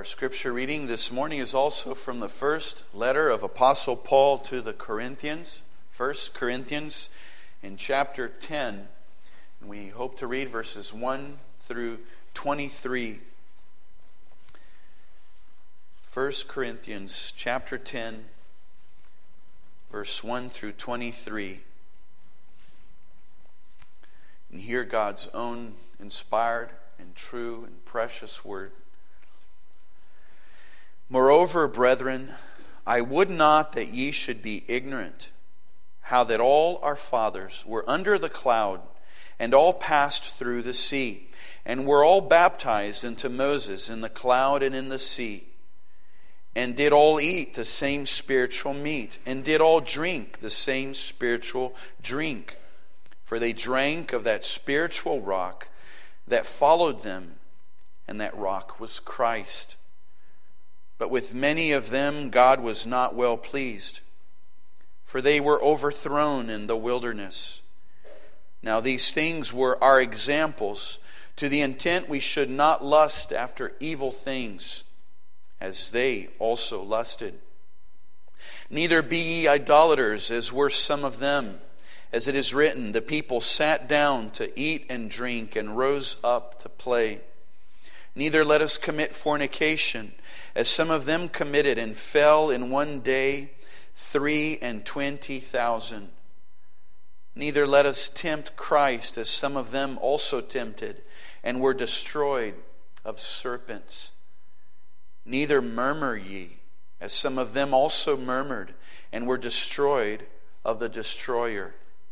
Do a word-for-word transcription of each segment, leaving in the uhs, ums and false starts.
scripture reading this morning is also from the first letter of Apostle Paul to the Corinthians, First Corinthians in chapter ten. And we hope to read verses one through twenty-three. First Corinthians chapter ten, verse one through twenty-three. And hear God's own inspired and true and precious word. Moreover, brethren, I would not that ye should be ignorant, how that all our fathers were under the cloud, and all passed through the sea, and were all baptized into Moses in the cloud and in the sea, and did all eat the same spiritual meat, and did all drink the same spiritual drink. For they drank of that spiritual rock that followed them, and that rock was Christ. But with many of them God was not well pleased, for they were overthrown in the wilderness. Now these things were our examples, to the intent we should not lust after evil things, as they also lusted. Neither be ye idolaters, as were some of them. As it is written, the people sat down to eat and drink, and rose up to play. Neither let us commit fornication, as some of them committed, and fell in one day three and twenty thousand. Neither let us tempt Christ, as some of them also tempted, and were destroyed of serpents. Neither murmur ye, as some of them also murmured, and were destroyed of the destroyer.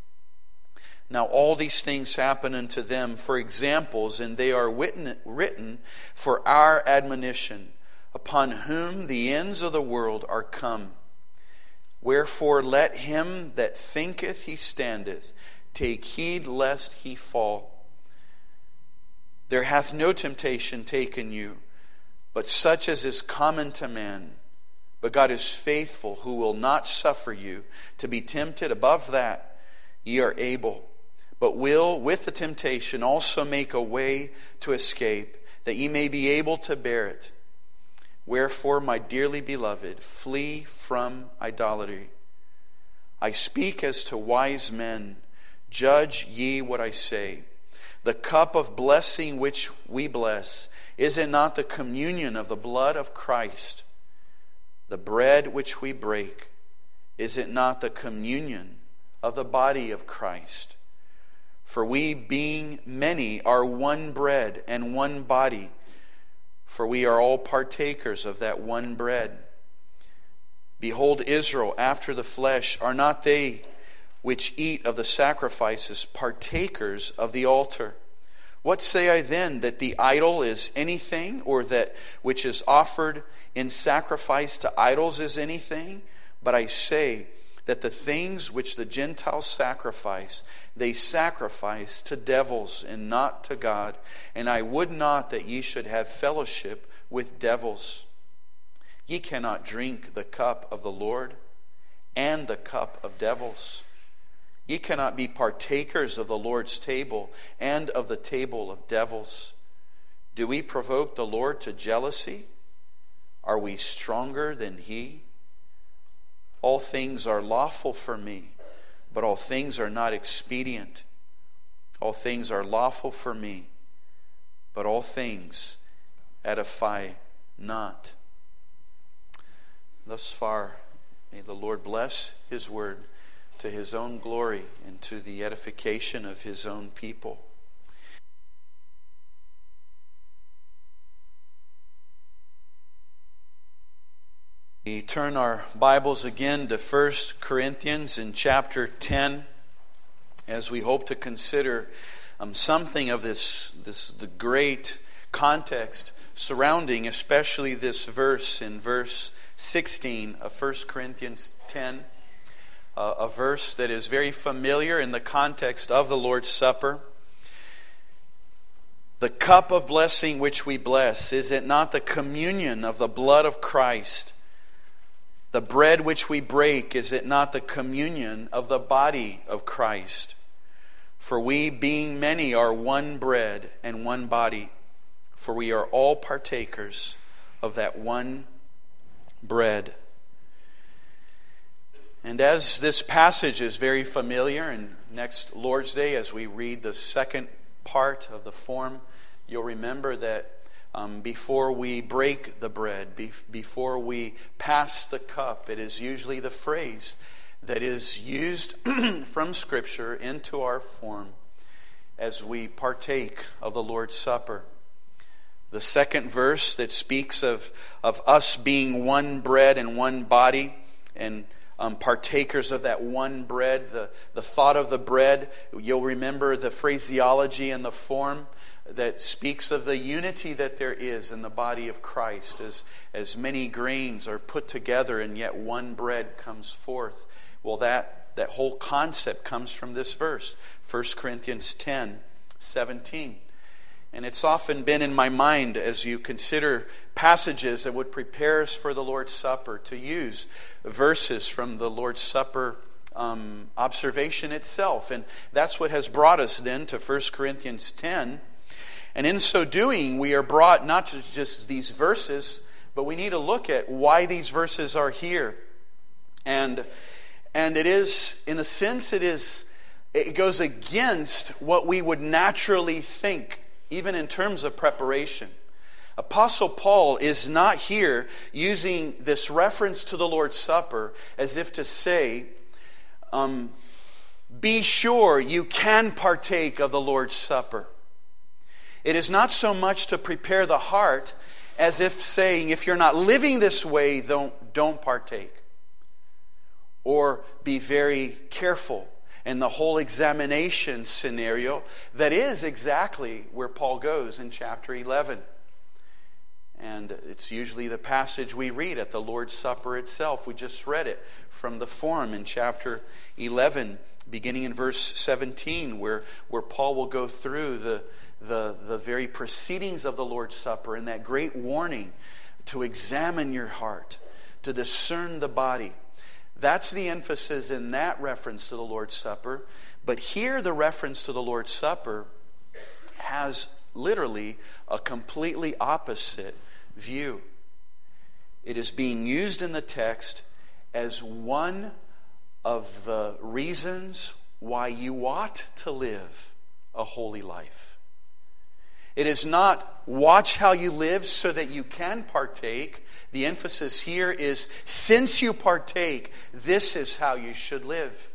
Now all these things happen unto them for examples, and they are written, written for our admonition, upon whom the ends of the world are come. Wherefore let him that thinketh he standeth take heed lest he fall. There hath no temptation taken you, but such as is common to man. But God is faithful, who will not suffer you to be tempted above that ye are able, but will with the temptation also make a way to escape, that ye may be able to bear it. Wherefore, my dearly beloved, flee from idolatry. I speak as to wise men. Judge ye what I say. The cup of blessing which we bless, is it not the communion of the blood of Christ? The bread which we break, is it not the communion of the body of Christ? For we, being many, are one bread and one body, for we are all partakers of that one bread. Behold, Israel, after the flesh, are not they which eat of the sacrifices partakers of the altar? What say I then, that the idol is anything, or that which is offered in sacrifice to idols is anything? But I say that the things which the Gentiles sacrifice, they sacrifice to devils and not to God. And I would not that ye should have fellowship with devils. Ye cannot drink the cup of the Lord and the cup of devils. Ye cannot be partakers of the Lord's table and of the table of devils. Do we provoke the Lord to jealousy? Are we stronger than He? All things are lawful for me, but all things are not expedient. All things are lawful for me, but all things edify not. Thus far, may the Lord bless His word to His own glory and to the edification of His own people. We turn our Bibles again to First Corinthians in chapter ten, as we hope to consider um, something of this, this the great context surrounding especially this verse in verse sixteen of First Corinthians ten, uh, a verse that is very familiar in the context of the Lord's Supper. The cup of blessing which we bless, is it not the communion of the blood of Christ? The bread which we break, is it not the communion of the body of Christ? For we, being many, are one bread and one body, for we are all partakers of that one bread. And as this passage is very familiar, and next Lord's Day, as we read the second part of the form, you'll remember that um, before we break the bread, be- before we pass the cup, it is usually the phrase that is used from Scripture into our form as we partake of the Lord's Supper. The second verse that speaks of, of us being one bread and one body, and um, partakers of that one bread, the, the thought of the bread, you'll remember the phraseology and the form that speaks of the unity that there is in the body of Christ, as, as many grains are put together and yet one bread comes forth. Well, that, that whole concept comes from this verse, First Corinthians ten seventeen. And it's often been in my mind as you consider passages that would prepare us for the Lord's Supper to use verses from the Lord's Supper um, observation itself. And that's what has brought us then to First Corinthians ten. And in so doing, we are brought not to just these verses, but we need to look at why these verses are here. And and it is, in a sense, it is it goes against what we would naturally think, even in terms of preparation. Apostle Paul is not here using this reference to the Lord's Supper as if to say, um, be sure you can partake of the Lord's Supper. It is not so much to prepare the heart as if saying, if you're not living this way, don't, don't partake. Or be very careful in the whole examination scenario that is exactly where Paul goes in chapter eleven. And it's usually the passage we read at the Lord's Supper itself. We just read it from the form in chapter eleven, beginning in verse seventeen, where, where Paul will go through the, the, the very proceedings of the Lord's Supper and that great warning to examine your heart, to discern the body. That's the emphasis in that reference to the Lord's Supper. But here the reference to the Lord's Supper has literally a completely opposite view. It is being used in the text as one of the reasons why you ought to live a holy life. It is not watch how you live so that you can partake. The emphasis here is, since you partake, this is how you should live.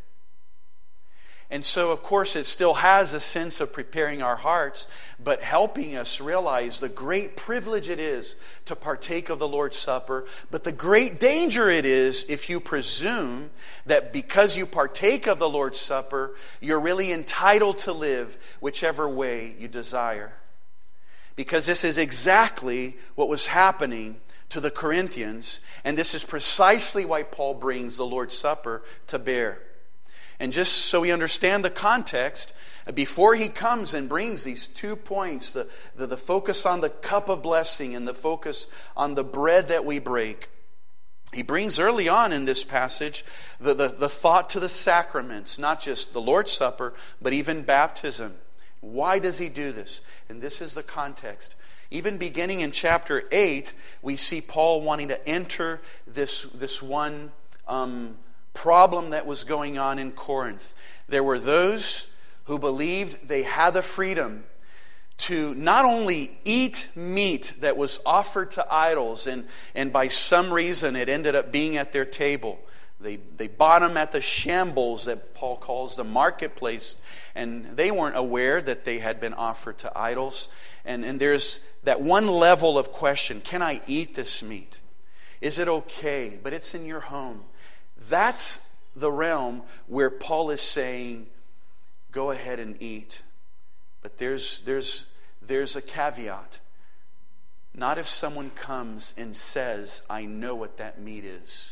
And so, of course, it still has a sense of preparing our hearts, but helping us realize the great privilege it is to partake of the Lord's Supper, but the great danger it is if you presume that because you partake of the Lord's Supper, you're really entitled to live whichever way you desire. Because this is exactly what was happening to the Corinthians, and this is precisely why Paul brings the Lord's Supper to bear. And just so we understand the context, before he comes and brings these two points, the, the, the focus on the cup of blessing and the focus on the bread that we break, he brings early on in this passage the, the, the thought to the sacraments, not just the Lord's Supper, but even baptism. Why does he do this? And this is the context. Even beginning in chapter eight, we see Paul wanting to enter this, this one um, problem that was going on in Corinth. There were those who believed they had the freedom to not only eat meat that was offered to idols, and, and by some reason it ended up being at their table. They, they bought them at the shambles that Paul calls the marketplace, and they weren't aware that they had been offered to idols. And, and there's that one level of question, can I eat this meat? Is it okay? But it's in your home. That's the realm where Paul is saying, go ahead and eat. But there's, there's, there's a caveat. Not if someone comes and says, I know what that meat is.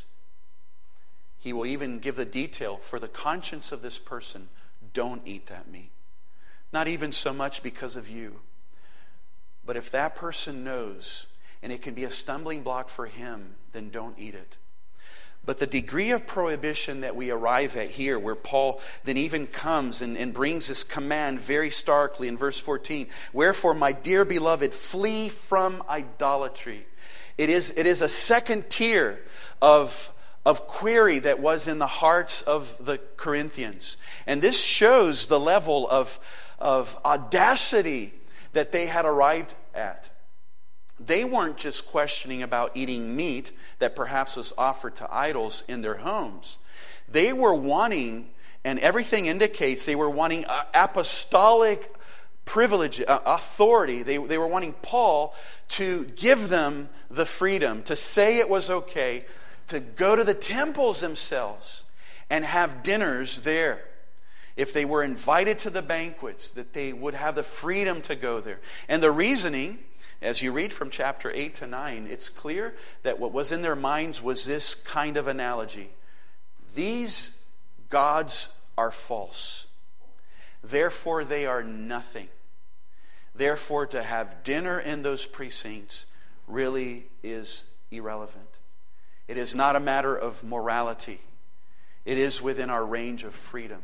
He will even give the detail for the conscience of this person. Don't eat that meat. Not even so much because of you. But if that person knows, and it can be a stumbling block for him, then don't eat it. But the degree of prohibition that we arrive at here, where Paul then even comes and, and brings this command very starkly in verse fourteen, wherefore, my dear beloved, flee from idolatry. It is, it is a second tier of, of query that was in the hearts of the Corinthians. And this shows the level of, of audacity that they had arrived at. They weren't just questioning about eating meat that perhaps was offered to idols in their homes. They were wanting, and everything indicates they were wanting apostolic privilege, authority. They, they were wanting Paul to give them the freedom to say it was okay to go to the temples themselves and have dinners there. If they were invited to the banquets, that they would have the freedom to go there. And the reasoning, as you read from chapter eight to nine, it's clear that what was in their minds was this kind of analogy. These gods are false. Therefore, they are nothing. Therefore, to have dinner in those precincts really is irrelevant. It is not a matter of morality. It is within our range of freedom.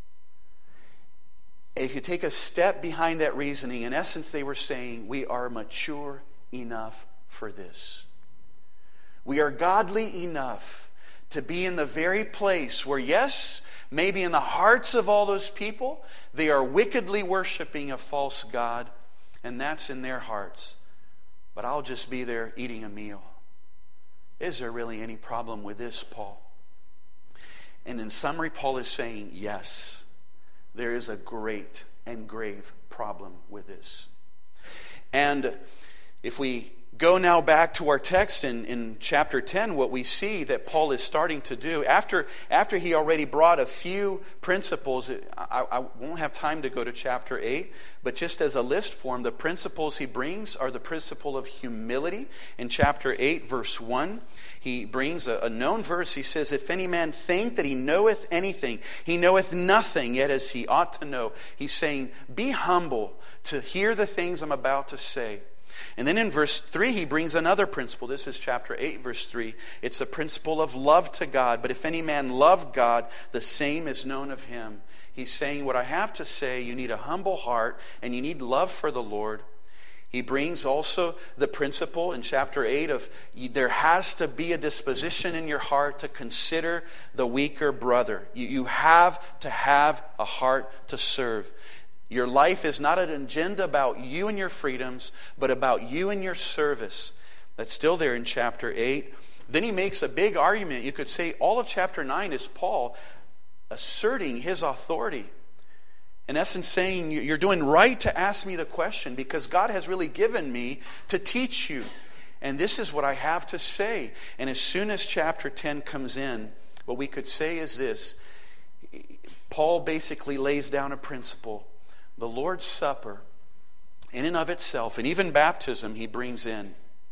If you take a step behind that reasoning, in essence they were saying, we are mature enough for this. We are godly enough to be in the very place where, yes, maybe in the hearts of all those people, they are wickedly worshiping a false god, and that's in their hearts. But I'll just be there eating a meal. Is there really any problem with this, Paul? And in summary, Paul is saying, yes. There is a great and grave problem with this. And if we go now back to our text in, in chapter ten, what we see that Paul is starting to do, after, after he already brought a few principles, I, I won't have time to go to chapter eight, but just as a list form, the principles he brings are the principle of humility. In chapter eight, verse one, he brings a, a known verse. He says, if any man think that he knoweth anything, he knoweth nothing, yet as he ought to know. He's saying, be humble to hear the things I'm about to say. And then in verse three, he brings another principle. This is chapter eight, verse three. It's the principle of love to God. But if any man love God, the same is known of him. He's saying, what I have to say, you need a humble heart and you need love for the Lord. He brings also the principle in chapter eight of there has to be a disposition in your heart to consider the weaker brother. You, you have to have a heart to serve. Your life is not an agenda about you and your freedoms, but about you and your service. That's still there in chapter eight. Then he makes a big argument. You could say all of chapter nine is Paul asserting his authority. In essence, saying, you're doing right to ask me the question because God has really given me to teach you. And this is what I have to say. And as soon as chapter ten comes in, what we could say is this. Paul basically lays down a principle. The Lord's Supper, in and of itself, and even baptism he brings in,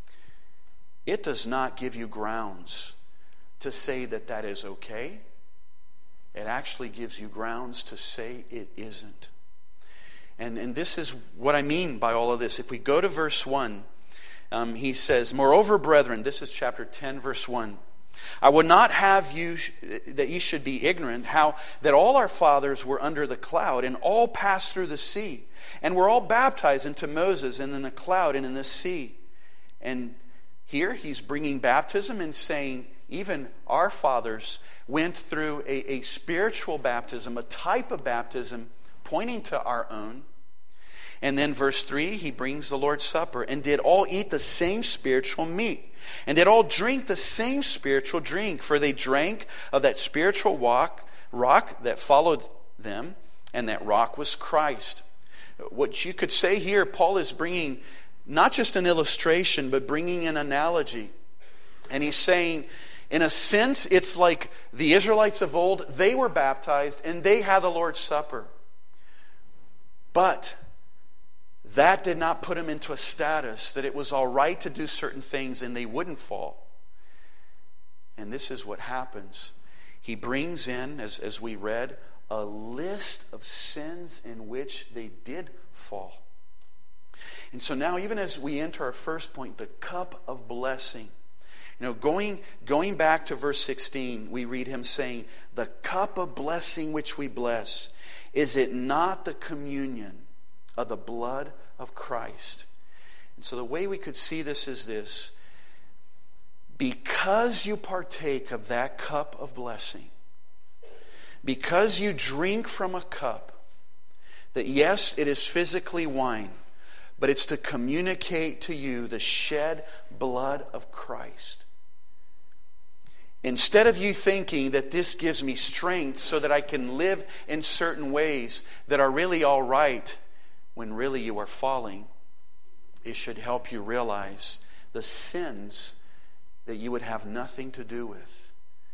it does not give you grounds to say that that is okay. It actually gives you grounds to say it isn't. And, and this is what I mean by all of this. If we go to verse one, um, he says, moreover, brethren, this is chapter ten, verse one. I would not have you that ye should be ignorant how that all our fathers were under the cloud and all passed through the sea and were all baptized into Moses and in the cloud and in the sea. And here he's bringing baptism and saying even our fathers went through a, a spiritual baptism, a type of baptism pointing to our own. And then verse three, he brings the Lord's Supper and did all eat the same spiritual meat. And did all drink the same spiritual drink, for they drank of that spiritual rock, rock that followed them, and that rock was Christ. What you could say here, Paul is bringing not just an illustration, but bringing an analogy. And he's saying, in a sense, it's like the Israelites of old, they were baptized and they had the Lord's Supper. But that did not put them into a status that it was all right to do certain things and they wouldn't fall. And this is what happens. He brings in, as, as we read, a list of sins in which they did fall. And so now, even as we enter our first point, the cup of blessing, You know, going, going back to verse sixteen, we read him saying, the cup of blessing which we bless, is it not the communion of the blood of Christ? And so the way we could see this is this. Because you partake of that cup of blessing, because you drink from a cup, that yes, it is physically wine, but it's to communicate to you the shed blood of Christ. Instead of you thinking that this gives me strength so that I can live in certain ways that are really all right, when really you are falling, it should help you realize the sins that you would have nothing to do with.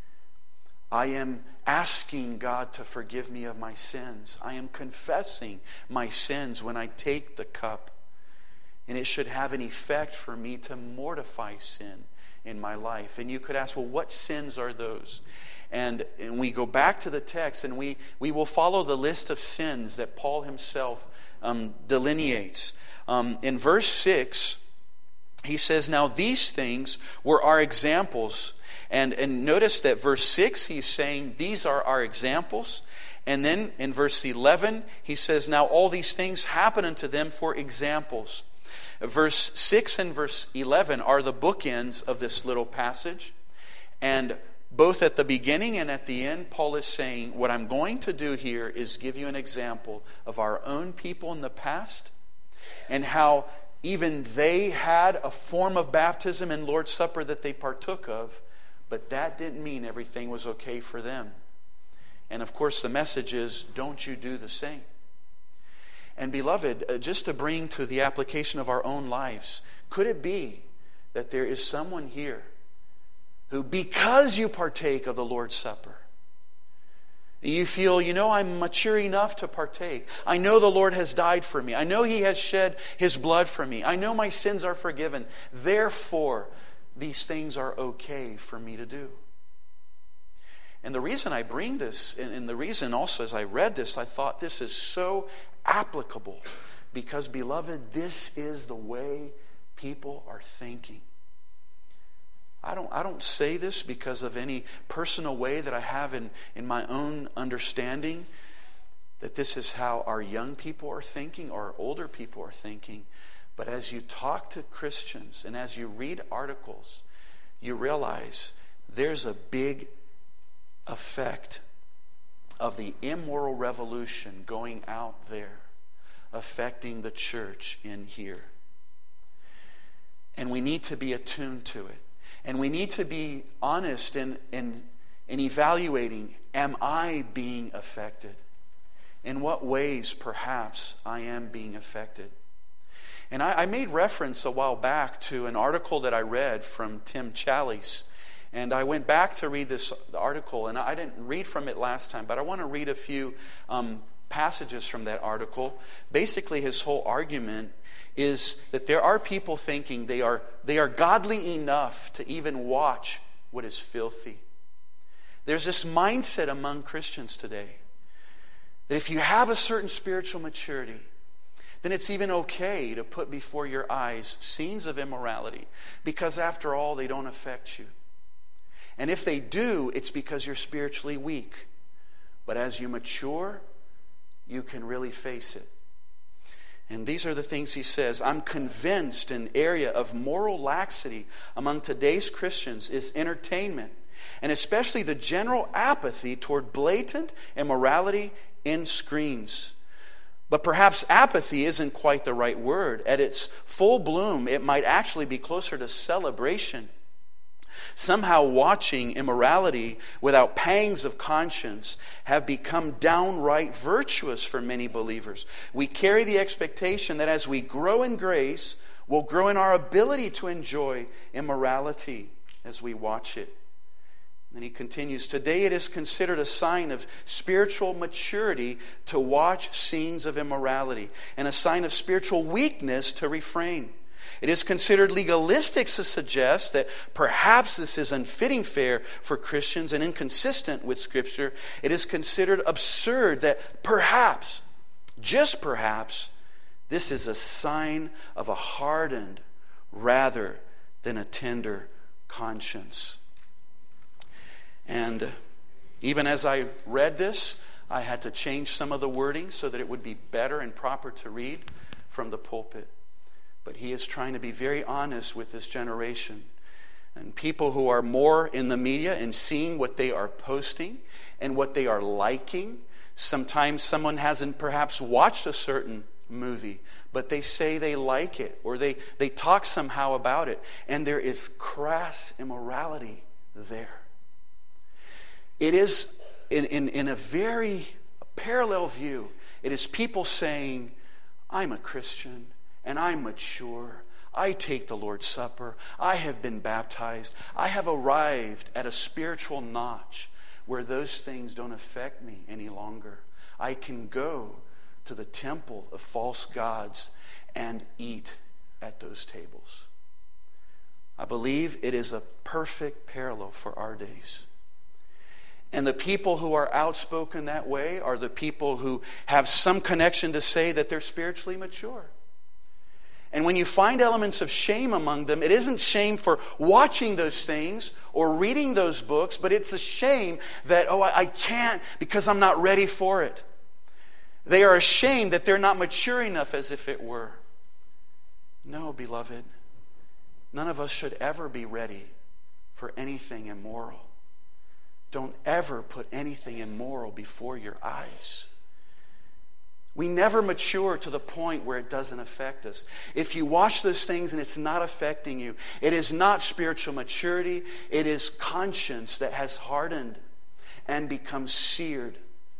I am asking God to forgive me of my sins. I am confessing my sins when I take the cup. And it should have an effect for me to mortify sin in my life. And you could ask, well, what sins are those? And, and we go back to the text, and we, we will follow the list of sins that Paul himself um, delineates. Um, in verse six, he says, now these things were our examples. And, and notice that verse six, he's saying, these are our examples. And then in verse eleven, he says, now all these things happen unto them for examples. Verse six and verse eleven are the bookends of this little passage. And both at the beginning and at the end, Paul is saying, what I'm going to do here is give you an example of our own people in the past and how even they had a form of baptism and Lord's Supper that they partook of, but that didn't mean everything was okay for them. And of course, the message is, don't you do the same. And beloved, uh, just to bring to the application of our own lives, could it be that there is someone here who, because you partake of the Lord's Supper, you feel, you know, I'm mature enough to partake. I know the Lord has died for me. I know He has shed His blood for me. I know my sins are forgiven. Therefore, these things are okay for me to do. And the reason I bring this, and the reason also as I read this, I thought this is so applicable. Because, beloved, this is the way people are thinking. I don't, I don't say this because of any personal way that I have in, in my own understanding that this is how our young people are thinking or older people are thinking. But as you talk to Christians and as you read articles, you realize there's a big effect of the immoral revolution going out there, affecting the church in here. And we need to be attuned to it. And we need to be honest in, in, in evaluating, am I being affected? In what ways, perhaps, I am being affected? And I, I made reference a while back to an article that I read from Tim Challies. And I went back to read this article, and I didn't read from it last time, but I want to read a few um, passages from that article. Basically, his whole argument is that there are people thinking they are they are godly enough to even watch what is filthy. There's this mindset among Christians today that if you have a certain spiritual maturity, then it's even okay to put before your eyes scenes of immorality, because after all, they don't affect you. And if they do, it's because you're spiritually weak. But as you mature, you can really face it. And these are the things he says. I'm convinced an area of moral laxity among today's Christians is entertainment, and especially the general apathy toward blatant immorality in screens. But perhaps apathy isn't quite the right word. At its full bloom, it might actually be closer to celebration. Somehow watching immorality without pangs of conscience have become downright virtuous for many believers. We carry the expectation that as we grow in grace, we'll grow in our ability to enjoy immorality as we watch it. And he continues, today it is considered a sign of spiritual maturity to watch scenes of immorality, and a sign of spiritual weakness to refrain. It is considered legalistic to suggest that perhaps this is unfitting fare for Christians and inconsistent with Scripture. It is considered absurd that perhaps, just perhaps, this is a sign of a hardened rather than a tender conscience. And even as I read this, I had to change some of the wording so that it would be better and proper to read from the pulpit. But he is trying to be very honest with this generation. And people who are more in the media and seeing what they are posting and what they are liking. Sometimes someone hasn't perhaps watched a certain movie, but they say they like it, or they, they talk somehow about it. And there is crass immorality there. It is, in, in, in a very parallel view, it is people saying, I'm a Christian and I'm mature. I take the Lord's Supper. I have been baptized. I have arrived at a spiritual notch where those things don't affect me any longer. I can go to the temple of false gods and eat at those tables. I believe it is a perfect parallel for our days. And the people who are outspoken that way are the people who have some connection to say that they're spiritually mature. And when you find elements of shame among them, it isn't shame for watching those things or reading those books, but it's a shame that, oh, I, I can't because I'm not ready for it. They are ashamed that they're not mature enough, as if it were. No, beloved, none of us should ever be ready for anything immoral. Don't ever put anything immoral before your eyes. We never mature to the point where it doesn't affect us. If you watch those things and it's not affecting you, it is not spiritual maturity. It is conscience that has hardened and become seared.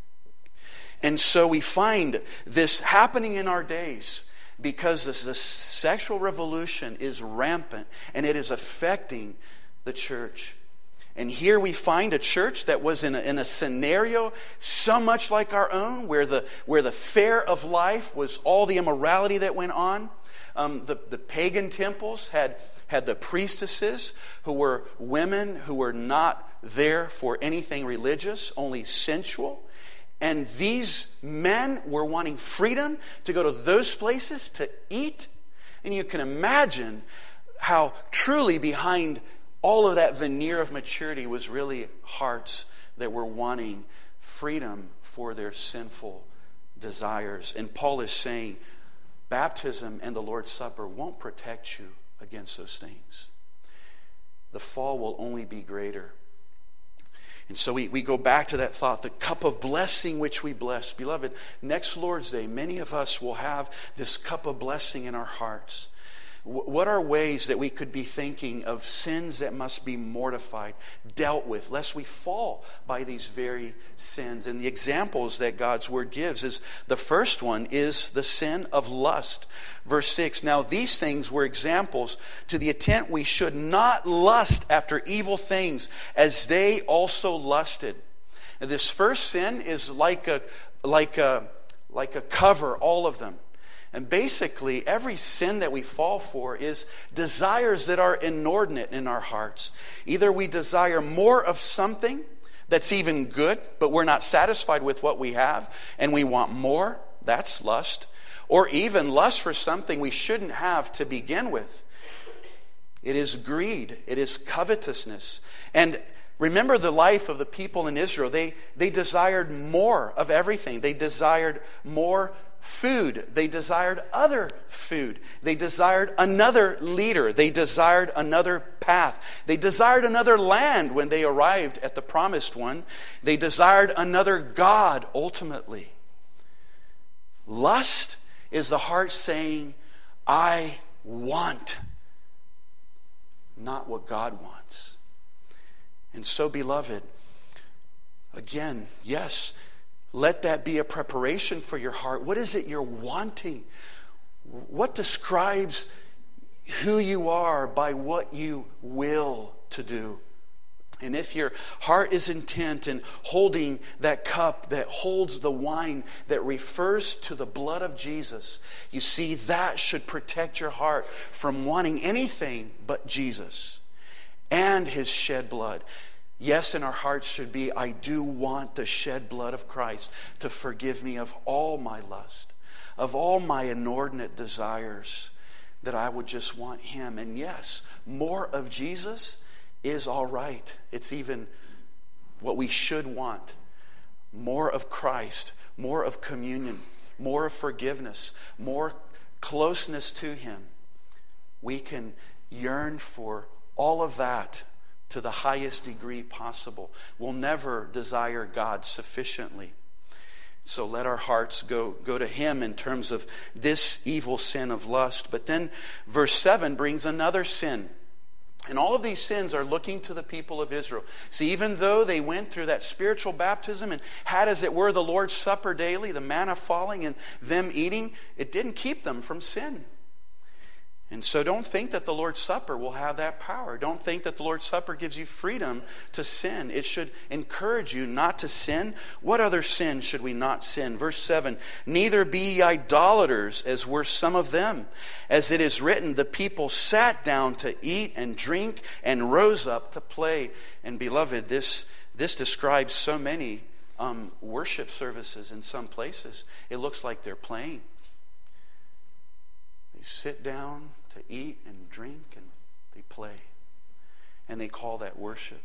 And so we find this happening in our days because this, this sexual revolution is rampant and it is affecting the church. And here we find a church that was in a, in a scenario so much like our own, where the where the fare of life was all the immorality that went on. Um, the, the pagan temples had, had the priestesses who were women who were not there for anything religious, only sensual. And these men were wanting freedom to go to those places to eat. And you can imagine how truly behind all of that veneer of maturity was really hearts that were wanting freedom for their sinful desires. And Paul is saying, baptism and the Lord's Supper won't protect you against those things. The fall will only be greater. And so we, we go back to that thought, the cup of blessing which we bless. Beloved, next Lord's Day, many of us will have this cup of blessing in our hearts. What are ways that we could be thinking of sins that must be mortified, dealt with, lest we fall by these very sins? And the examples that God's Word gives is, the first one is the sin of lust. Verse six, now these things were examples to the intent we should not lust after evil things as they also lusted. And this first sin is like a, like a, like a cover, all of them. And basically, every sin that we fall for is desires that are inordinate in our hearts. Either we desire more of something that's even good, but we're not satisfied with what we have, and we want more. That's lust. Or even lust for something we shouldn't have to begin with. It is greed. It is covetousness. And remember the life of the people in Israel. They, they desired more of everything. They desired more food. They desired other food. They desired another leader. They desired another path. They desired another land when they arrived at the promised one. They desired another God ultimately. Lust is the heart saying, I want, not what God wants. And so, beloved, again, yes, let that be a preparation for your heart. What is it you're wanting? What describes who you are by what you will to do? And if your heart is intent in holding that cup that holds the wine that refers to the blood of Jesus, you see, that should protect your heart from wanting anything but Jesus and His shed blood. Yes, in our hearts should be, I do want the shed blood of Christ to forgive me of all my lust, of all my inordinate desires, that I would just want Him. And yes, more of Jesus is all right. It's even what we should want. More of Christ, more of communion, more of forgiveness, more closeness to Him. We can yearn for all of that to the highest degree possible. We'll never desire God sufficiently. So let our hearts go, go to Him in terms of this evil sin of lust. But then verse seven brings another sin. And all of these sins are looking to the people of Israel. See, even though they went through that spiritual baptism and had, as it were, the Lord's Supper daily, the manna falling and them eating, it didn't keep them from sin. And so don't think that the Lord's Supper will have that power. Don't think that the Lord's Supper gives you freedom to sin. It should encourage you not to sin. What other sin should we not sin? Verse seven, neither be ye idolaters, as were some of them. As it is written, the people sat down to eat and drink and rose up to play. And beloved, this, this describes so many um, worship services in some places. It looks like they're playing. They sit down to eat and drink and they play. And they call that worship.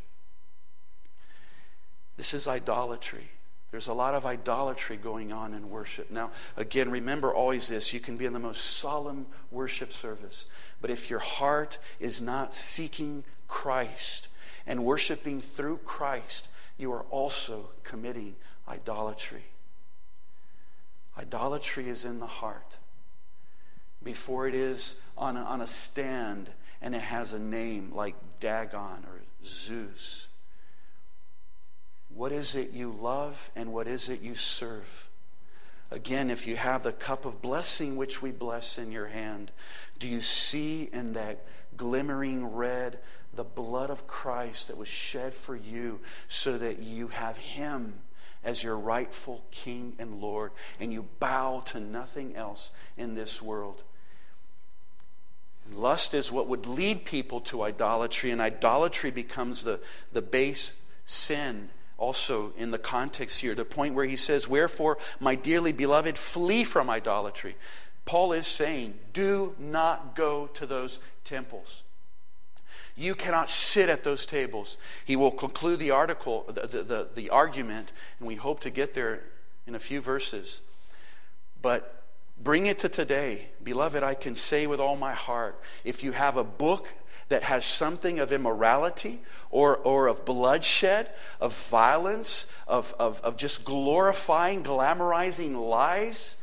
This is idolatry. There's a lot of idolatry going on in worship. Now, again, remember always this. You can be in the most solemn worship service. But if your heart is not seeking Christ and worshiping through Christ, you are also committing idolatry. Idolatry is in the heart. Before it is on a, on a stand and it has a name like Dagon or Zeus. What is it you love and what is it you serve? Again, if you have the cup of blessing which we bless in your hand, do you see in that glimmering red the blood of Christ that was shed for you so that you have Him as your rightful King and Lord, and you bow to nothing else in this world? Lust is what would lead people to idolatry, and idolatry becomes the, the base sin also in the context here. The point where he says, wherefore, my dearly beloved, flee from idolatry. Paul is saying, do not go to those temples. You cannot sit at those tables. He will conclude the article, the, the, the, the argument, and we hope to get there in a few verses. But bring it to today. Beloved, I can say with all my heart, if you have a book that has something of immorality or, or of bloodshed, of violence, of, of, of just glorifying, glamorizing lies,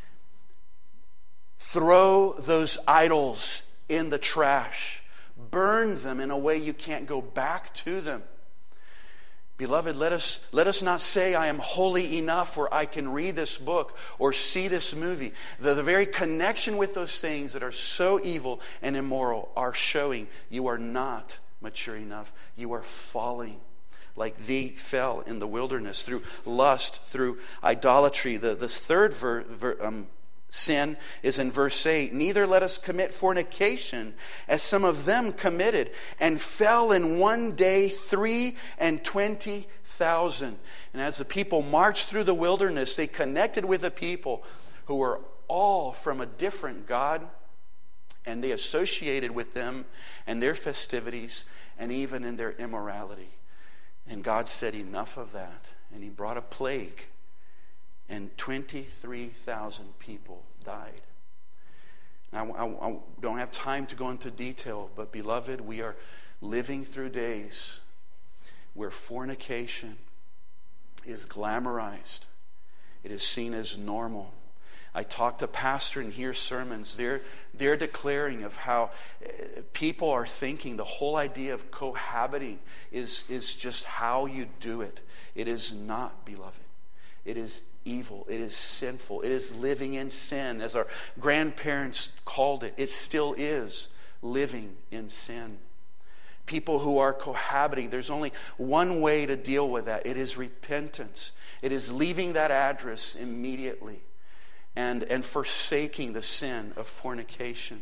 throw those idols in the trash. Burn them in a way you can't go back to them. Beloved, let us, let us not say I am holy enough where I can read this book or see this movie. The, the very connection with those things that are so evil and immoral are showing you are not mature enough. You are falling like they fell in the wilderness through lust, through idolatry. The, the third ver, ver, um, sin is in verse eight. Neither let us commit fornication, as some of them committed, and fell in one day three and twenty thousand. And as the people marched through the wilderness, they connected with a people who were all from a different God, and they associated with them and their festivities and even in their immorality. And God said, enough of that. And He brought a plague. And twenty-three thousand people died. Now, I, I don't have time to go into detail, but beloved, we are living through days where fornication is glamorized. It is seen as normal. I talk to pastors and hear sermons. They're, they're declaring of how people are thinking the whole idea of cohabiting is, is just how you do it. It is not, beloved. It is evil. It is sinful. It is living in sin, as our grandparents called it. It still is living in sin. People who are cohabiting, there's only one way to deal with that. It is repentance. It is leaving that address immediately and, and forsaking the sin of fornication.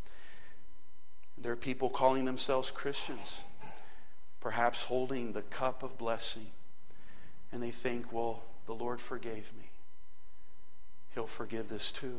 There are people calling themselves Christians, perhaps holding the cup of blessing, and they think, well, the Lord forgave me. He'll forgive this too.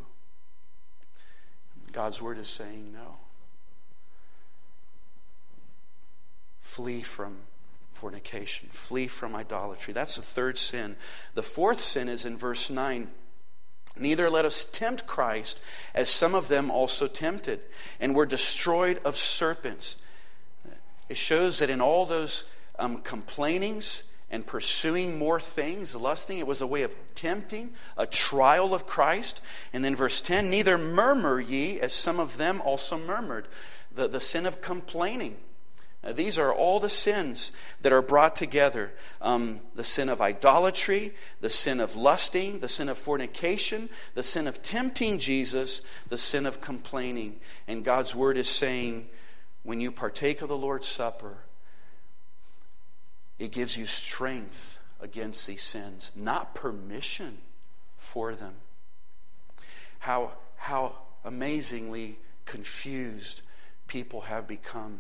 God's word is saying no. flee from fornication, flee from idolatry. That's the third sin. The fourth sin is in verse nine. Neither let us tempt Christ, as some of them also tempted, and were destroyed of serpents. It shows that in all those um, complainings and pursuing more things, lusting, it was a way of tempting, a trial of Christ. And then verse ten, neither murmur ye, as some of them also murmured. The, the sin of complaining. Now, these are all the sins that are brought together. Um, the sin of idolatry, the sin of lusting, the sin of fornication, the sin of tempting Jesus, the sin of complaining. And God's word is saying, when you partake of the Lord's Supper, it gives you strength against these sins, not permission for them. How, how amazingly confused people have become.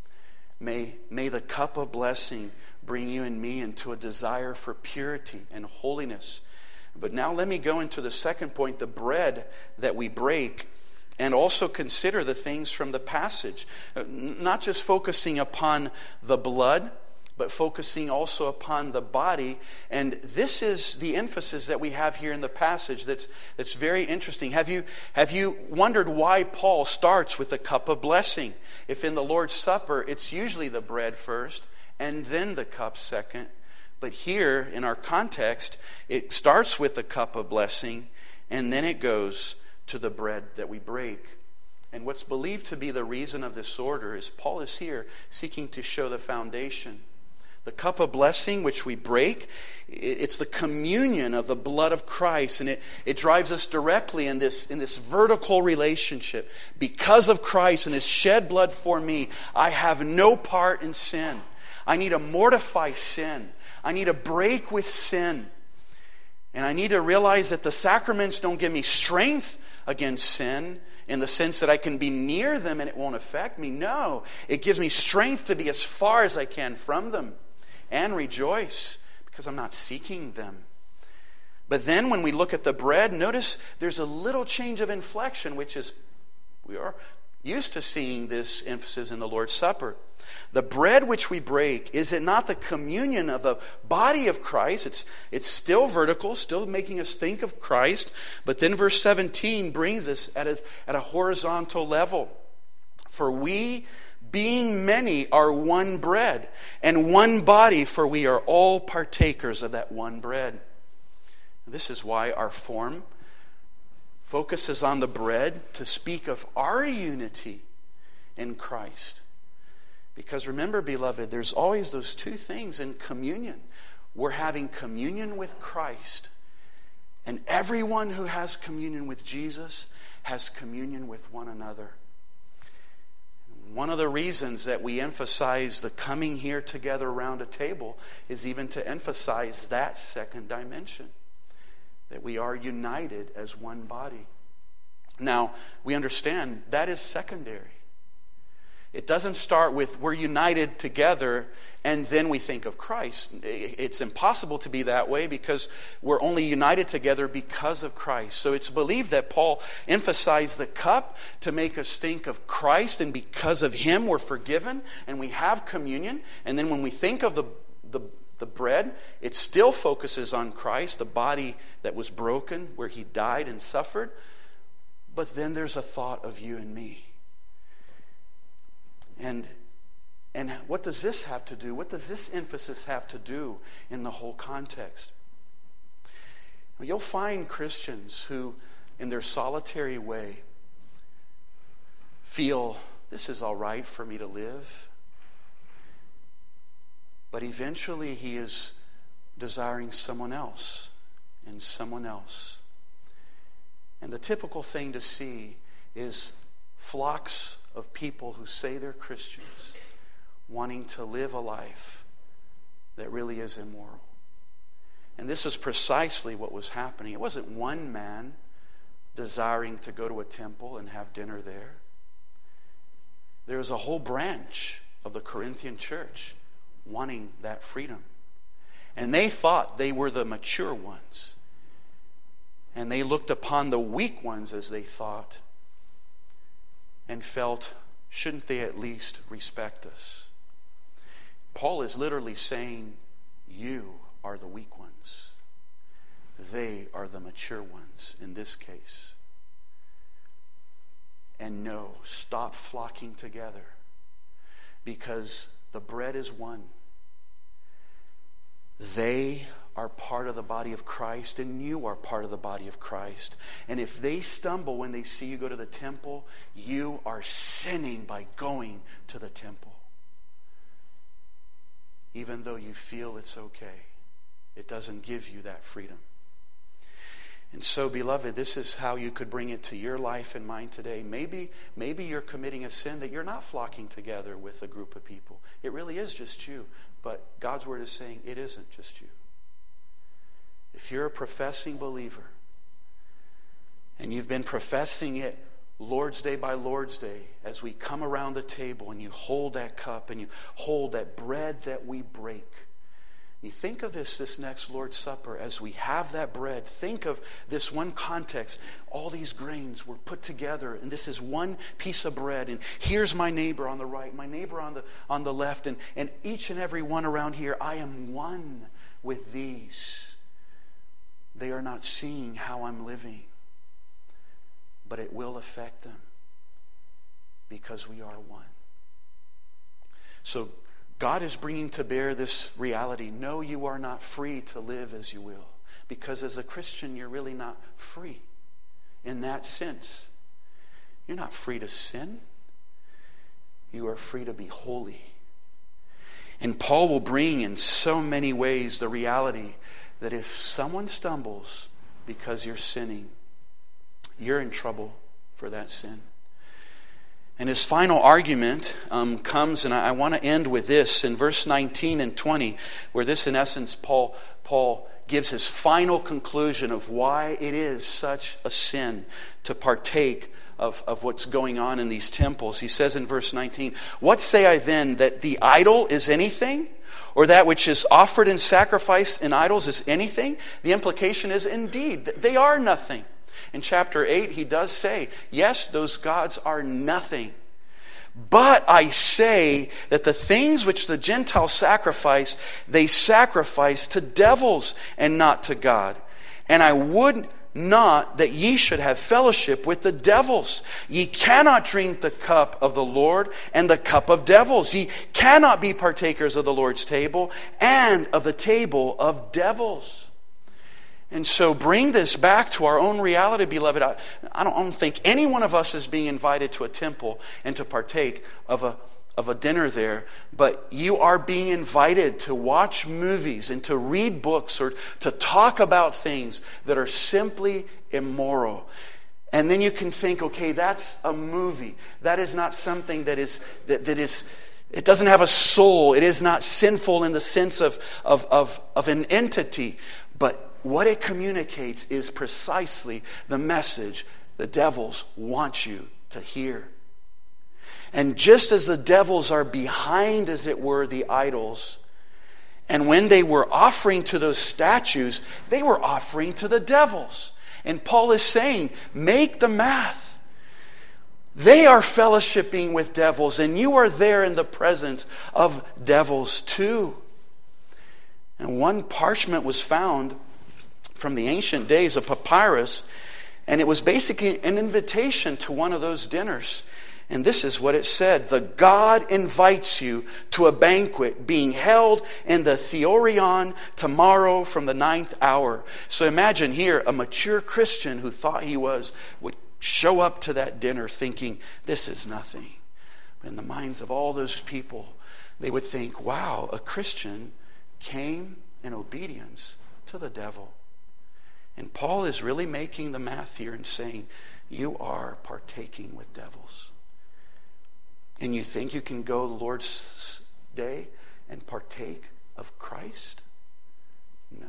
May, may the cup of blessing bring you and me into a desire for purity and holiness. But now let me go into the second point, the bread that we break, and also consider the things from the passage. Not just focusing upon the blood, but focusing also upon the body. And this is the emphasis that we have here in the passage that's, that's very interesting. Have you, have you wondered why Paul starts with the cup of blessing? If in the Lord's Supper, it's usually the bread first and then the cup second. But here, in our context, it starts with the cup of blessing and then it goes to the bread that we break. And what's believed to be the reason of this order is Paul is here seeking to show the foundation. The cup of blessing which we break, it's the communion of the blood of Christ, and it, it drives us directly in this, in this vertical relationship. Because of Christ and His shed blood for me, I have no part in sin. I need to mortify sin. I need to break with sin. And I need to realize that the sacraments don't give me strength against sin, in the sense that I can be near them and it won't affect me. No, it gives me strength to be as far as I can from them and rejoice because I'm not seeking them. But then when we look at the bread, notice there's a little change of inflection, which is, we are used to seeing this emphasis in the Lord's Supper. The bread which we break, is it not the communion of the body of Christ? It's, it's still vertical, still making us think of Christ. But then verse seventeen brings us at a, at a horizontal level. For we, being many, are one bread, and one body, for we are all partakers of that one bread. This is why our form focuses on the bread to speak of our unity in Christ. Because remember, beloved, there's always those two things in communion. We're having communion with Christ, and everyone who has communion with Jesus has communion with one another. One of the reasons that we emphasize the coming here together around a table is even to emphasize that second dimension, that we are united as one body. Now, we understand that is secondary. It doesn't start with we're united together and then we think of Christ. It's impossible to be that way because we're only united together because of Christ. So it's believed that Paul emphasized the cup to make us think of Christ, and because of Him we're forgiven and we have communion. And then when we think of the, the, the bread, it still focuses on Christ, the body that was broken, where He died and suffered. But then there's a thought of you and me. And and what does this have to do? What does this emphasis have to do in the whole context? You'll find Christians who, in their solitary way, feel this is all right for me to live. But eventually he is desiring someone else and someone else. And the typical thing to see is flocks of people who say they're Christians wanting to live a life that really is immoral. And this is precisely what was happening. It wasn't one man desiring to go to a temple and have dinner there. There was a whole branch of the Corinthian church wanting that freedom. And they thought they were the mature ones. And they looked upon the weak ones, as they thought, and felt, shouldn't they at least respect us? Paul is literally saying, you are the weak ones. They are the mature ones in this case. And no, stop flocking together, because the bread is one. They are part of the body of Christ, and you are part of the body of Christ. And if they stumble when they see you go to the temple, you are sinning by going to the temple. Even though you feel it's okay, it doesn't give you that freedom. And so, beloved, this is how you could bring it to your life and mine today. Maybe, maybe you're committing a sin that you're not flocking together with a group of people. It really is just you. But God's word is saying it isn't just you. If you're a professing believer and you've been professing it Lord's Day by Lord's Day, as we come around the table and you hold that cup and you hold that bread that we break, you think of this this next Lord's Supper as we have that bread. Think of this one context. All these grains were put together, and this is one piece of bread. And here's my neighbor on the right, my neighbor on the on the left, and, and each and every one around here. I am one with these. They are not seeing how I'm living, but it will affect them because we are one. So God is bringing to bear this reality. No, you are not free to live as you will. Because as a Christian, you're really not free in that sense. You're not free to sin. You are free to be holy. And Paul will bring in so many ways the reality that if someone stumbles because you're sinning, you're in trouble for that sin. And his final argument um, comes, and I, I want to end with this in verse nineteen and twenty, where this, in essence, Paul, Paul gives his final conclusion of why it is such a sin to partake of, of what's going on in these temples. He says in verse nineteen, "What say I then, that the idol is anything? Or that which is offered in sacrifice in idols is anything?" The implication is, indeed, they are nothing. In chapter eight, he does say, yes, those gods are nothing. But I say that the things which the Gentiles sacrifice, they sacrifice to devils and not to God. And I would not that ye should have fellowship with the devils. Ye cannot drink the cup of the Lord and the cup of devils. Ye cannot be partakers of the Lord's table and of the table of devils. And so bring this back to our own reality, beloved. I, I, don't, I don't think any one of us is being invited to a temple and to partake of a, of a dinner there. But you are being invited to watch movies and to read books or to talk about things that are simply immoral. And then you can think, okay, that's a movie. That is not something that is that, that is... It doesn't have a soul. It is not sinful in the sense of, of, of, of an entity. But what it communicates is precisely the message the devils want you to hear. And just as the devils are behind, as it were, the idols, and when they were offering to those statues, they were offering to the devils. And Paul is saying, make the math. They are fellowshipping with devils, and you are there in the presence of devils too. And one parchment was found from the ancient days, a papyrus, and it was basically an invitation to one of those dinners. And this is what it said: "The God invites you to a banquet being held in the Theorion tomorrow from the ninth hour." So imagine here a mature Christian who thought he was would show up to that dinner thinking, this is nothing. But in the minds of all those people, they would think, wow, a Christian came in obedience to the devil. And Paul is really making the math here and saying, you are partaking with devils. And you think you can go the Lord's Day and partake of Christ? No.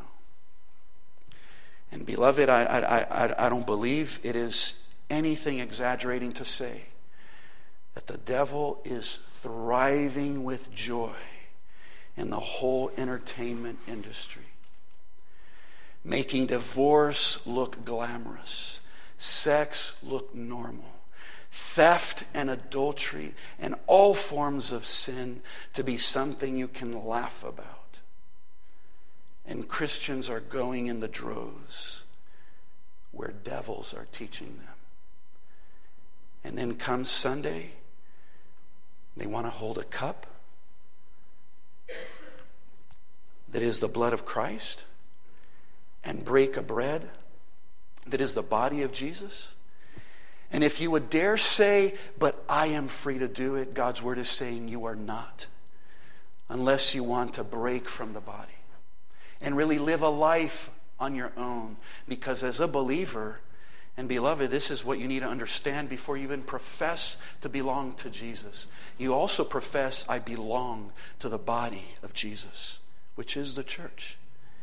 And beloved, I, I, I, I don't believe it is anything exaggerating to say that the devil is thriving with joy in the whole entertainment industry, making divorce look glamorous, sex look normal, theft and adultery and all forms of sin to be something you can laugh about. And Christians are going in the droves where devils are teaching them. And then comes Sunday, they want to hold a cup that is the blood of Christ and break a bread that is the body of Jesus. And if you would dare say, but I am free to do it, God's word is saying you are not, unless you want to break from the body and really live a life on your own. Because as a believer, and beloved, this is what you need to understand before you even profess to belong to Jesus. You also profess, I belong to the body of Jesus, which is the church.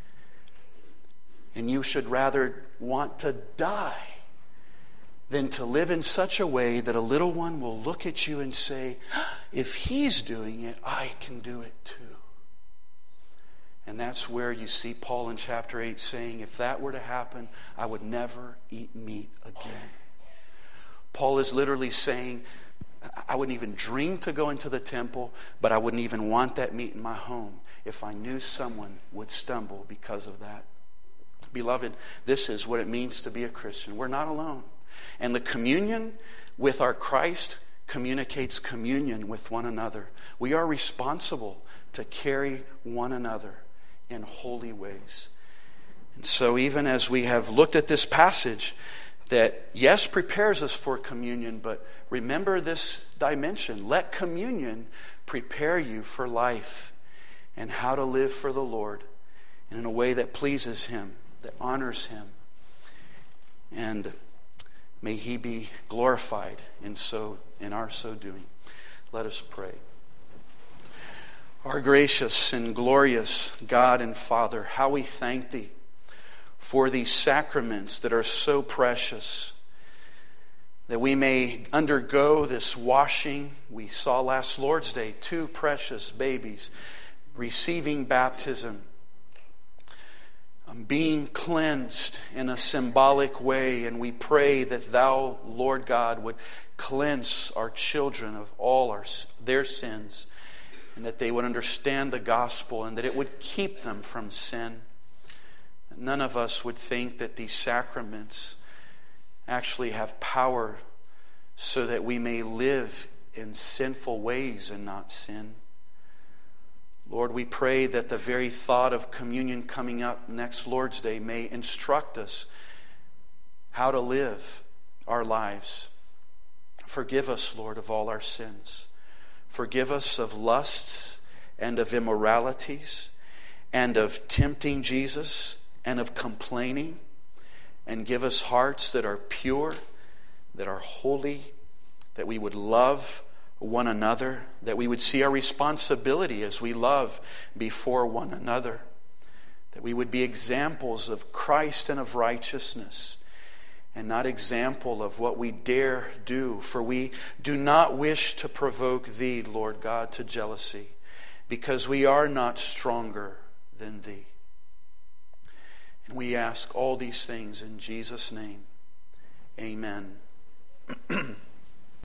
And you should rather want to die than to live in such a way that a little one will look at you and say, if he's doing it, I can do it too. And that's where you see Paul in chapter eight saying, if that were to happen, I would never eat meat again. Paul is literally saying, I wouldn't even dream to go into the temple, but I wouldn't even want that meat in my home if I knew someone would stumble because of that. Beloved, this is what it means to be a Christian. We're not alone. And the communion with our Christ communicates communion with one another. We are responsible to carry one another in holy ways. And so even as we have looked at this passage that, yes, prepares us for communion, but remember this dimension. Let communion prepare you for life and how to live for the Lord and in a way that pleases Him, that honors Him. And may He be glorified in so in our so doing. Let us pray. Our gracious and glorious God and Father, how we thank Thee for these sacraments that are so precious, that we may undergo this washing. We saw last Lord's Day two precious babies receiving baptism, being cleansed in a symbolic way, and we pray that Thou, Lord God, would cleanse our children of all our, their sins, and that they would understand the gospel and that it would keep them from sin. None of us would think that these sacraments actually have power so that we may live in sinful ways and not sin. Lord, we pray that the very thought of communion coming up next Lord's Day may instruct us how to live our lives. Forgive us, Lord, of all our sins. Forgive us of lusts and of immoralities and of tempting Jesus and of complaining. And give us hearts that are pure, that are holy, that we would love one another, that we would see our responsibility as we love before one another, that we would be examples of Christ and of righteousness, and not example of what we dare do. For we do not wish to provoke Thee, Lord God, to jealousy, because we are not stronger than Thee. And we ask all these things in Jesus' name. Amen.